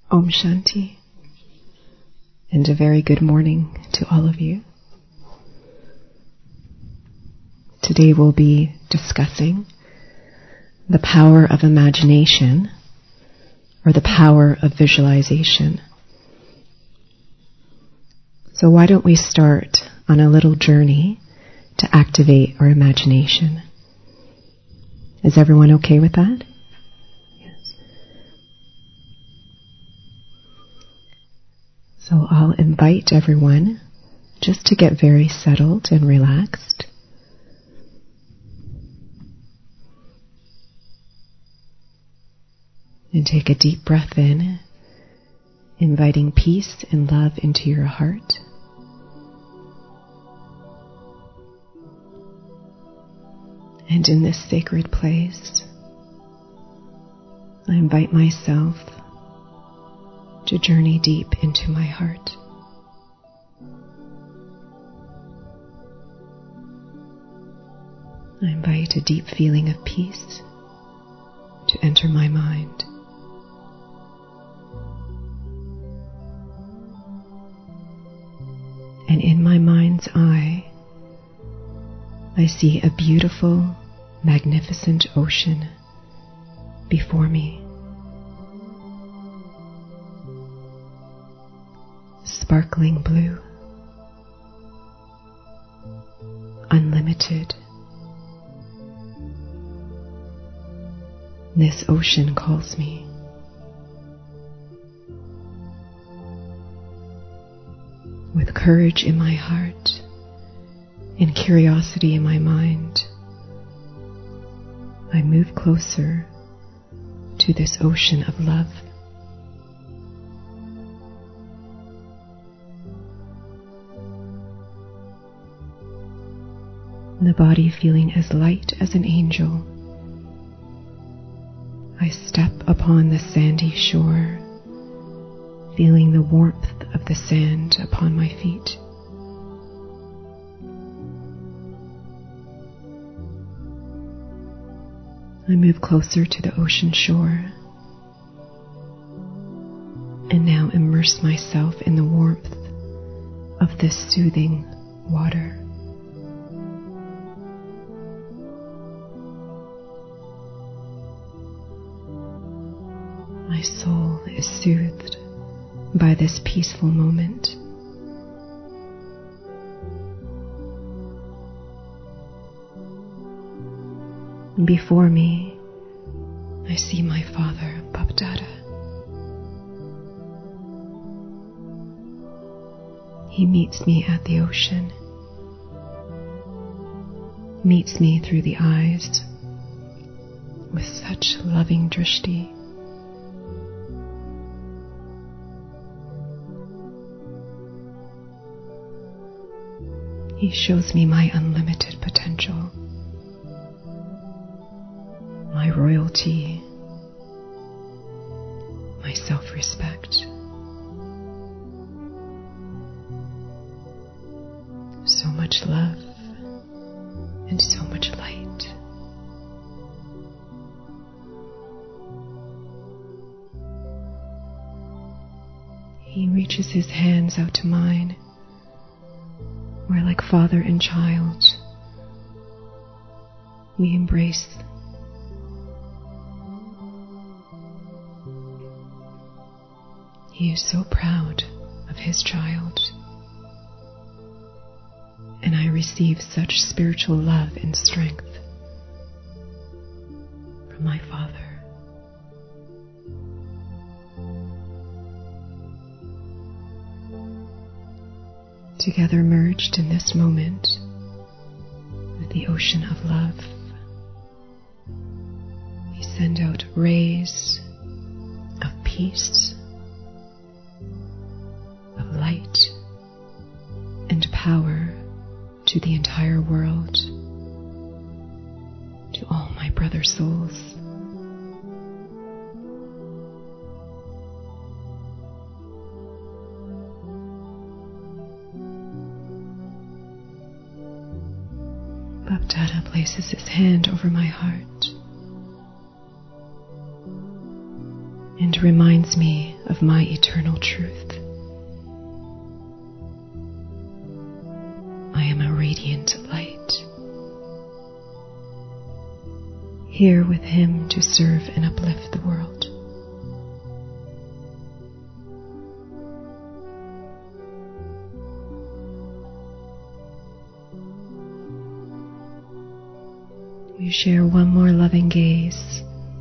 Om Shanti, and a very good morning to all of you. Today we'll be discussing the power of imagination, or the power of visualization. So why don't we start on a little journey to activate our imagination? Is everyone okay with that? Yes. So I'll invite everyone just to get very settled and relaxed. And take a deep breath in, inviting peace and love into your heart. And in this sacred place, I invite myself to journey deep into my heart. I invite a deep feeling of peace to enter my mind. And in my mind's eye, I see a beautiful, magnificent ocean before me. Sparkling blue, unlimited. This ocean calls me. With courage in my heart and curiosity in my mind, I move closer to this ocean of love. The body feeling as light as an angel, I step upon the sandy shore, feeling the warmth of the sand upon my feet. I move closer to the ocean shore and now immerse myself in the warmth of this soothing water. My soul is soothed by this peaceful moment. Before me, I see my father, Bapdada. He meets me at the ocean, meets me through the eyes with such loving drishti. He shows me my unlimited potential, my royalty, my self-respect. So much love and so much light. He reaches his hands out to mine. We're like father and child. We embrace. He is so proud of his child. And I receive such spiritual love and strength from my father. Together merged in this moment with the ocean of love, we send out rays of peace, of light and power to the entire world, to all my brother souls. Bapdada places his hand over my heart and reminds me of my eternal truth. I am a radiant light, here with Him to serve and uplift the world. We share one more loving gaze,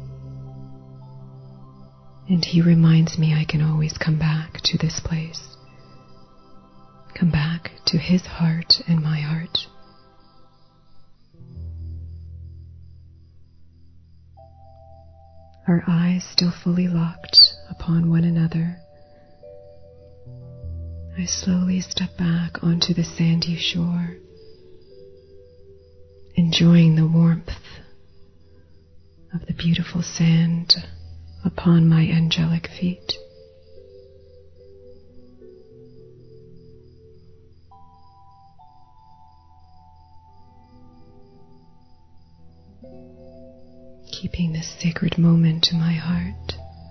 and He reminds me I can always come back to this place, come back to His heart and my heart. Our eyes still fully locked upon one another, I slowly step back onto the sandy shore, enjoying the warmth of the beautiful sand upon my angelic feet. Keeping this sacred moment in my heart,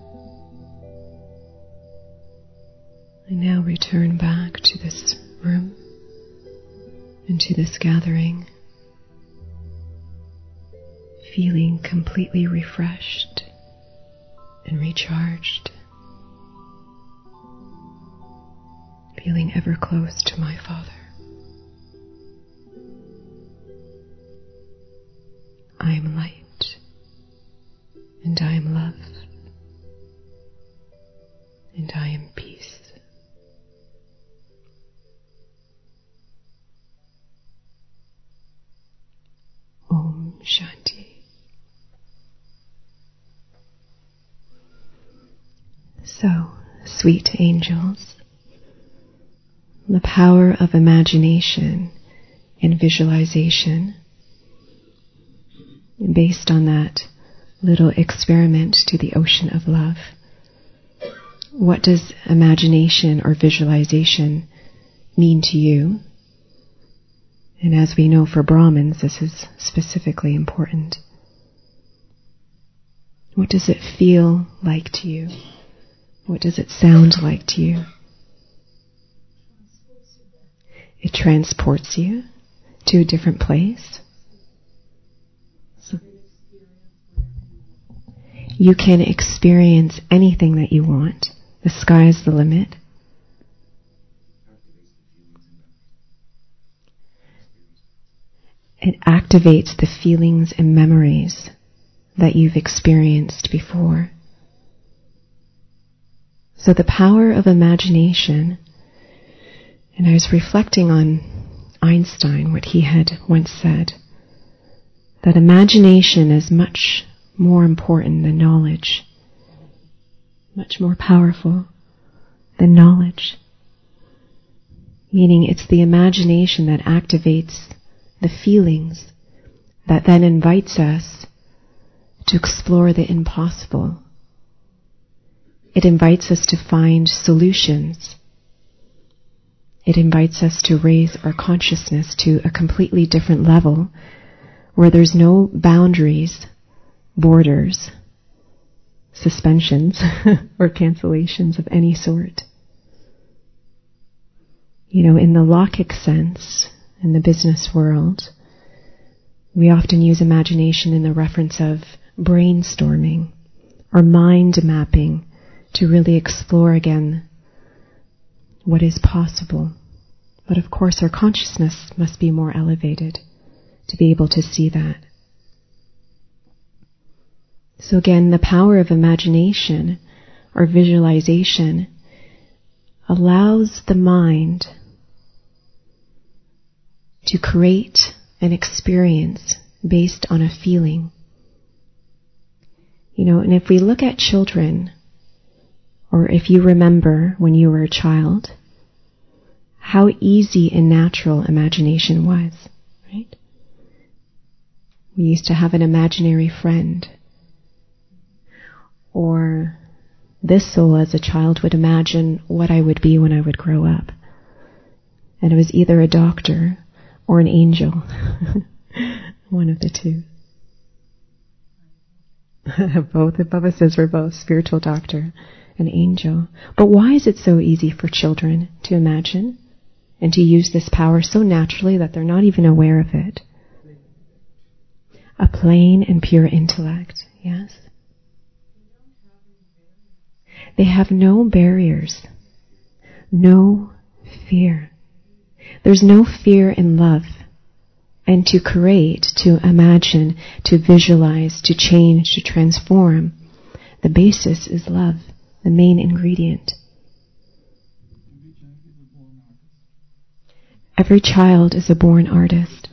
I now return back to this room and to this gathering, feeling completely refreshed and recharged, feeling ever close to my Father. I am light, and I am love, and I am peace. Om Shanti. So, sweet angels, the power of imagination and visualization, based on that little experiment to the ocean of love. What does imagination or visualization mean to you? And as we know, for Brahmins, this is specifically important. What does it feel like to you? What does it sound like to you? It transports you to a different place. So you can experience anything that you want. The sky is the limit. It activates the feelings and memories that you've experienced before. So the power of imagination, and I was reflecting on Einstein, what he had once said, that imagination is much more important than knowledge, much more powerful than knowledge. Meaning it's the imagination that activates the feelings that then invites us to explore the impossible. It invites us to find solutions. It invites us to raise our consciousness to a completely different level where there's no boundaries, borders, suspensions, or cancellations of any sort. You know, in the Lockic sense, in the business world, we often use imagination in the reference of brainstorming or mind mapping to really explore again what is possible. But of course our consciousness must be more elevated to be able to see that. So again, the power of imagination or visualization allows the mind to create an experience based on a feeling. You know, and if we look at children, or if you remember when you were a child, how easy and natural imagination was, right? We used to have an imaginary friend. Or this soul as a child would imagine what I would be when I would grow up. And it was either a doctor or an angel. One of the two. Both. Baba says we're both spiritual doctor and angel. But why is it so easy for children to imagine and to use this power so naturally that they're not even aware of it? A plain and pure intellect, yes. They have no barriers, no fear. There's no fear in love. And to create, to imagine, to visualize, to change, to transform, the basis is love, the main ingredient. Every child is a born artist.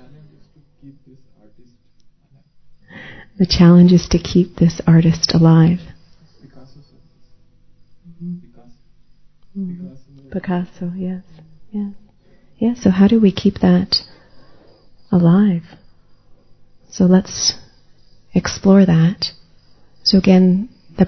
The challenge is to keep this artist alive. Picasso, yes. Yeah, so how do we keep that alive? So let's explore that. So again,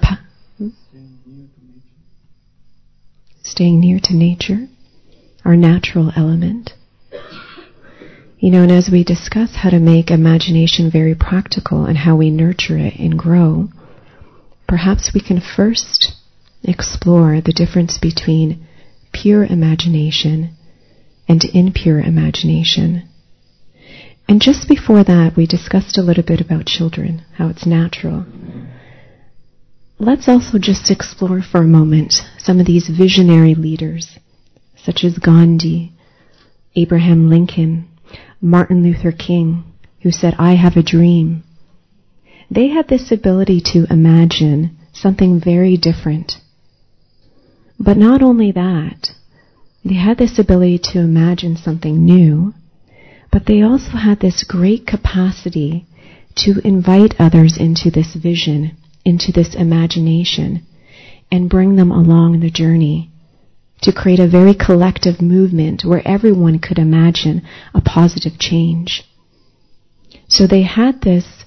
staying near to nature, our natural element. And as we discuss how to make imagination very practical and how we nurture it and grow, perhaps we can first explore the difference between pure imagination and impure imagination. And just before that, we discussed a little bit about children, how it's natural. Let's also just explore for a moment some of these visionary leaders, such as Gandhi, Abraham Lincoln, Martin Luther King, who said, "I have a dream." They had this ability to imagine something very different. But not only that, they had this ability to imagine something new, but they also had this great capacity to invite others into this vision, into this imagination, and bring them along the journey to create a very collective movement where everyone could imagine a positive change. So they had this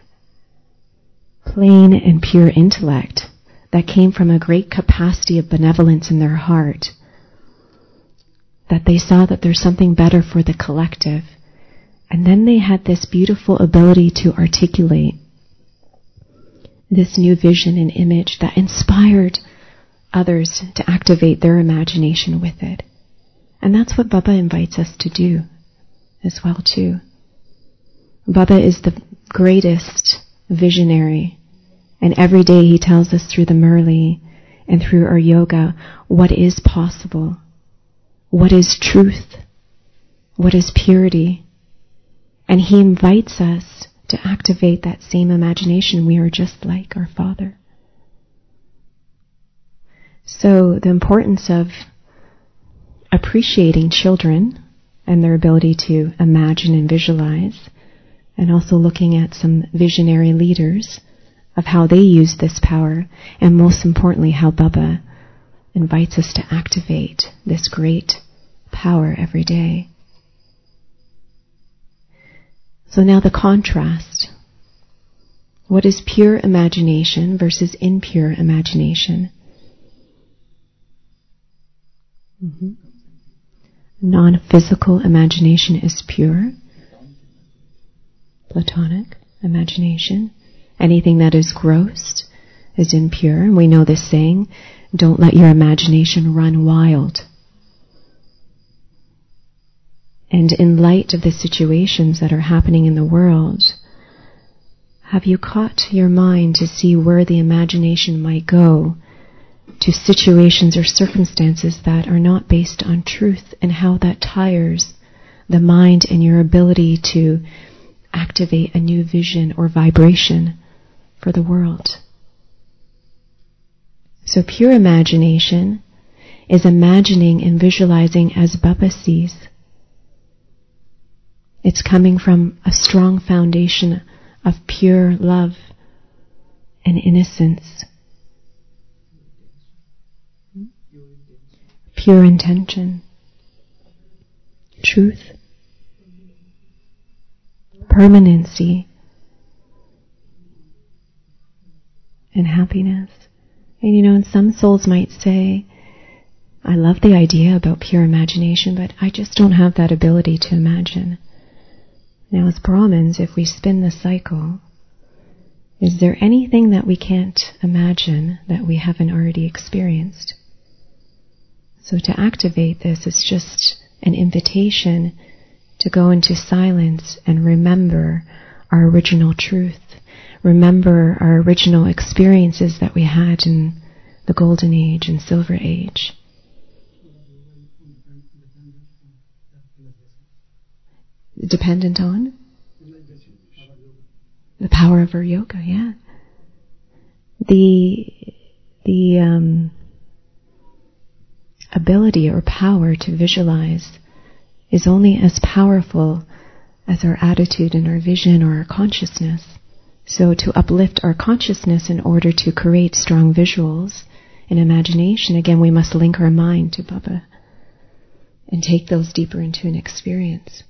plain and pure intellect that came from a great capacity of benevolence in their heart, that they saw that there's something better for the collective. And then they had this beautiful ability to articulate this new vision and image that inspired others to activate their imagination with it. And that's what Baba invites us to do as well too. Baba is the greatest visionary, and every day he tells us through the Murli and through our yoga what is possible, what is truth, what is purity. And he invites us to activate that same imagination. We are just like our Father. So the importance of appreciating children and their ability to imagine and visualize, and also looking at some visionary leaders of how they use this power, and most importantly how Baba invites us to activate this great power every day. So now the contrast. What is pure imagination versus impure imagination? Non-physical imagination is pure. Platonic imagination. Anything that is gross is impure. And we know this saying, don't let your imagination run wild. And in light of the situations that are happening in the world, have you caught your mind to see where the imagination might go to situations or circumstances that are not based on truth, and how that tires the mind and your ability to activate a new vision or vibration for the world? So pure imagination is imagining and visualizing as Baba sees. It's coming from a strong foundation of pure love and innocence. Pure intention. Truth. Permanency. And happiness. And and some souls might say, I love the idea about pure imagination, but I just don't have that ability to imagine. Now as Brahmins, if we spin the cycle, Is there anything that we can't imagine that we haven't already experienced? So to activate this, it's just an invitation to go into silence and remember our original truth. Remember our original experiences that we had in the Golden Age and Silver Age. Dependent on? The power of our yoga, yeah. The ability or power to visualize is only as powerful as our attitude and our vision or our consciousness. So to uplift our consciousness in order to create strong visuals and imagination, again, we must link our mind to Baba and take those deeper into an experience.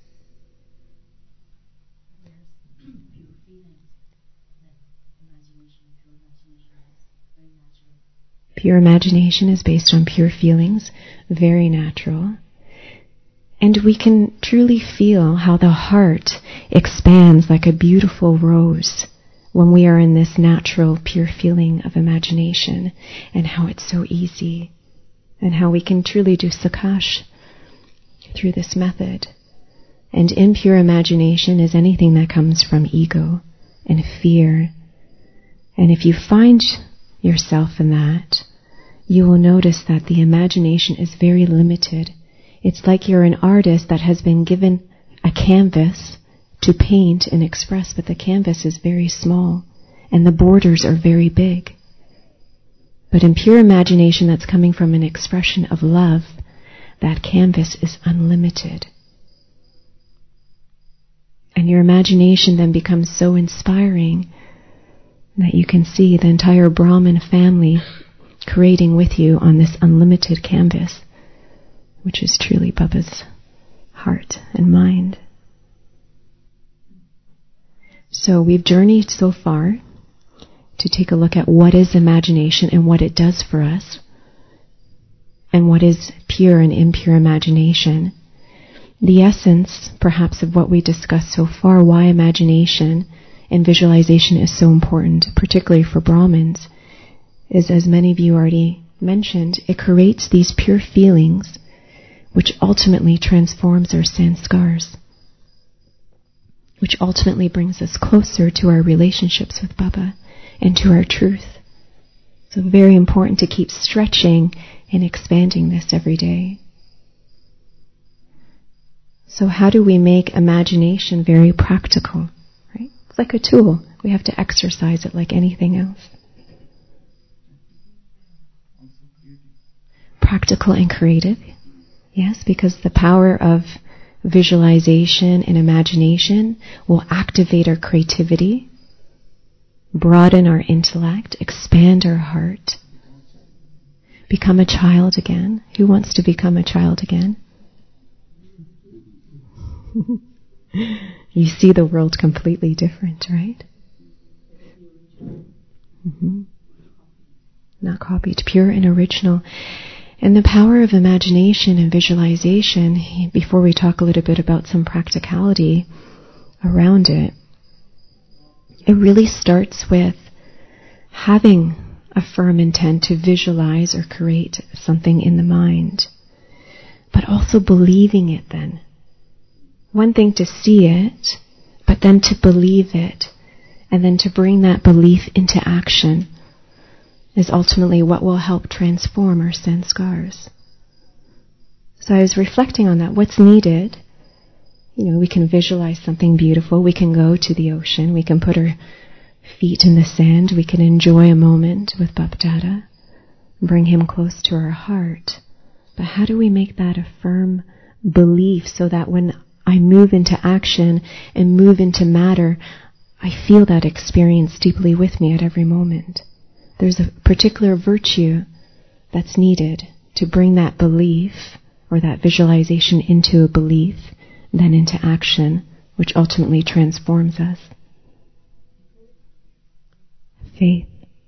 Pure imagination is based on pure feelings, very natural. And we can truly feel how the heart expands like a beautiful rose when we are in this natural, pure feeling of imagination, and how it's so easy, and how we can truly do Sakash through this method. And impure imagination is anything that comes from ego and fear. And if you find yourself in that, you will notice that the imagination is very limited. It's like you're an artist that has been given a canvas to paint and express, but the canvas is very small and the borders are very big. But in pure imagination that's coming from an expression of love, that canvas is unlimited. And your imagination then becomes so inspiring that you can see the entire Brahman family creating with you on this unlimited canvas, which is truly Baba's heart and mind. So we've journeyed so far to take a look at what is imagination and what it does for us, and what is pure and impure imagination. The essence, perhaps, of what we discussed so far, why imagination and visualization is so important, particularly for Brahmins, is, as many of you already mentioned, it creates these pure feelings which ultimately transforms our sanskars, which ultimately brings us closer to our relationships with Baba and to our truth. So very important to keep stretching and expanding this every day. So how do we make imagination very practical? Right? It's like a tool. We have to exercise it like anything else. Practical and creative. Yes, because the power of visualization and imagination will activate our creativity, broaden our intellect, expand our heart, become a child again. Who wants to become a child again? You see the world completely different, right? Mm-hmm. Not copied, pure and original. And the power of imagination and visualization, before we talk a little bit about some practicality around it, it really starts with having a firm intent to visualize or create something in the mind, but also believing it then. One thing to see it, but then to believe it, and then to bring that belief into action is ultimately what will help transform our sanskars. So I was reflecting on that. What's needed? We can visualize something beautiful. We can go to the ocean. We can put our feet in the sand. We can enjoy a moment with Bapdada, bring him close to our heart. But how do we make that a firm belief so that when I move into action and move into matter, I feel that experience deeply with me at every moment? There's a particular virtue that's needed to bring that belief or that visualization into a belief, then into action, which ultimately transforms us. Faith.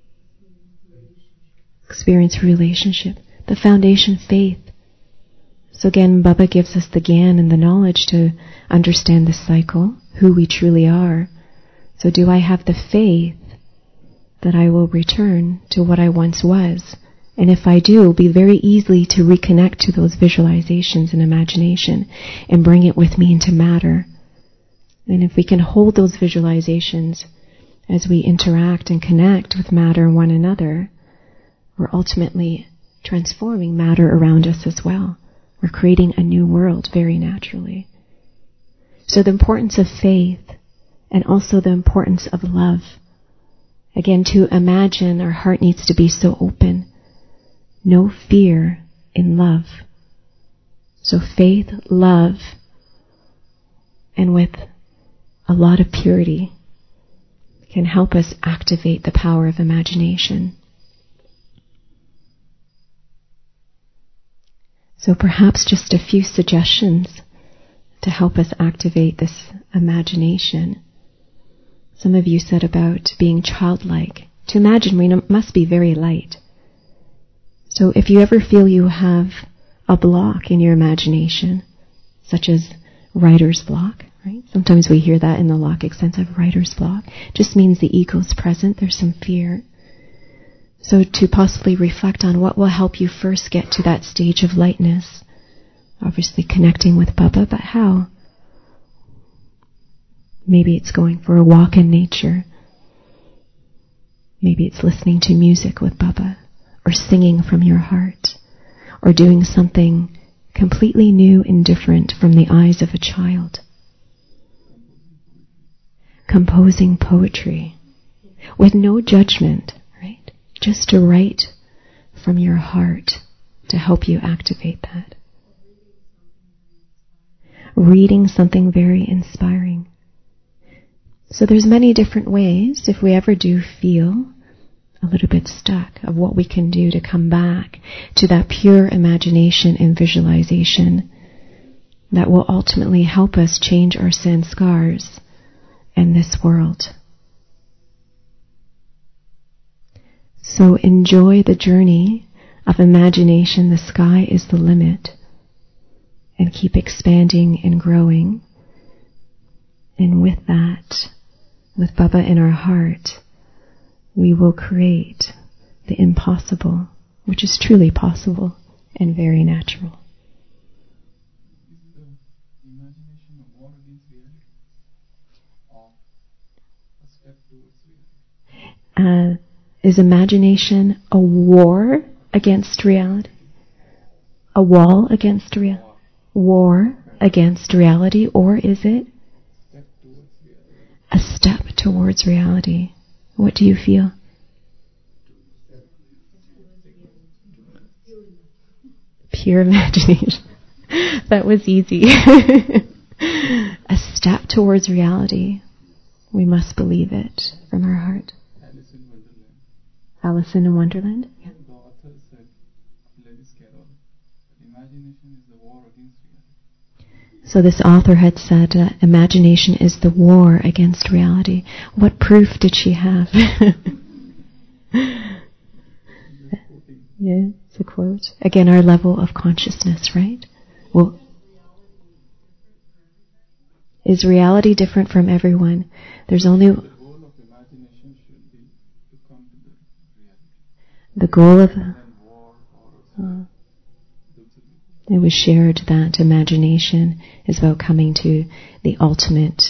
Experience relationship. The foundation, faith. So again, Baba gives us the gyan and the knowledge to understand the cycle, who we truly are. So do I have the faith that I will return to what I once was. And if I do, it'll be very easy to reconnect to those visualizations and imagination and bring it with me into matter. And if we can hold those visualizations as we interact and connect with matter and one another, we're ultimately transforming matter around us as well. We're creating a new world very naturally. So the importance of faith and also the importance of love. Again, to imagine, our heart needs to be so open. No fear in love. So faith, love, and with a lot of purity can help us activate the power of imagination. So perhaps just a few suggestions to help us activate this imagination. Some of you said about being childlike. To imagine, we must be very light. So if you ever feel you have a block in your imagination, such as writer's block, right? Sometimes we hear that in the Lokic sense of writer's block. Just means the ego's present, there's some fear. So to possibly reflect on what will help you first get to that stage of lightness. Obviously connecting with Baba, but how? Maybe it's going for a walk in nature. Maybe it's listening to music with Baba, or singing from your heart, or doing something completely new and different from the eyes of a child. Composing poetry with no judgment, right? Just to write from your heart to help you activate that. Reading something very inspiring. So there's many different ways, if we ever do feel a little bit stuck, of what we can do to come back to that pure imagination and visualization that will ultimately help us change our sanskars in this world. So enjoy the journey of imagination. The sky is the limit. And keep expanding and growing. And with that, with Baba in our heart, we will create the impossible, which is truly possible and very natural. Is the imagination a war against reality, or a step towards reality? Is imagination a war against reality? A wall against reality? War against reality, or is it a step towards reality? What do you feel? Pure imagination. That was easy. A step towards reality. We must believe it from our heart. Alice in Wonderland? Yeah. The author said, Lewis Carroll, that imagination is the war against reality. So this author had said, imagination is the war against reality. What proof did she have? Yeah, it's a quote. Again, our level of consciousness, right? Well, is reality different from everyone? There's only... The goal of imagination should be to come to the reality. The goal of... War or it was shared that imagination is about coming to the ultimate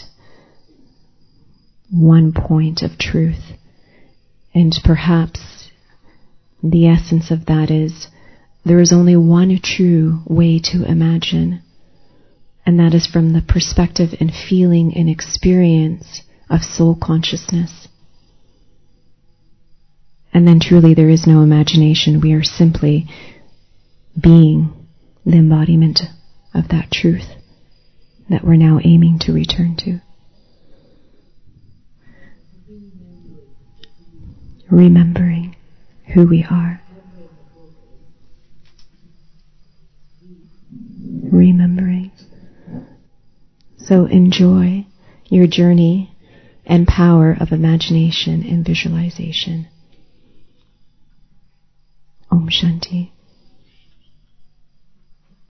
one point of truth. And perhaps the essence of that is there is only one true way to imagine, and that is from the perspective and feeling and experience of soul consciousness. And then truly there is no imagination. We are simply being the embodiment of that truth that we're now aiming to return to. Remembering who we are. Remembering. So enjoy your journey and power of imagination and visualization. Om Shanti.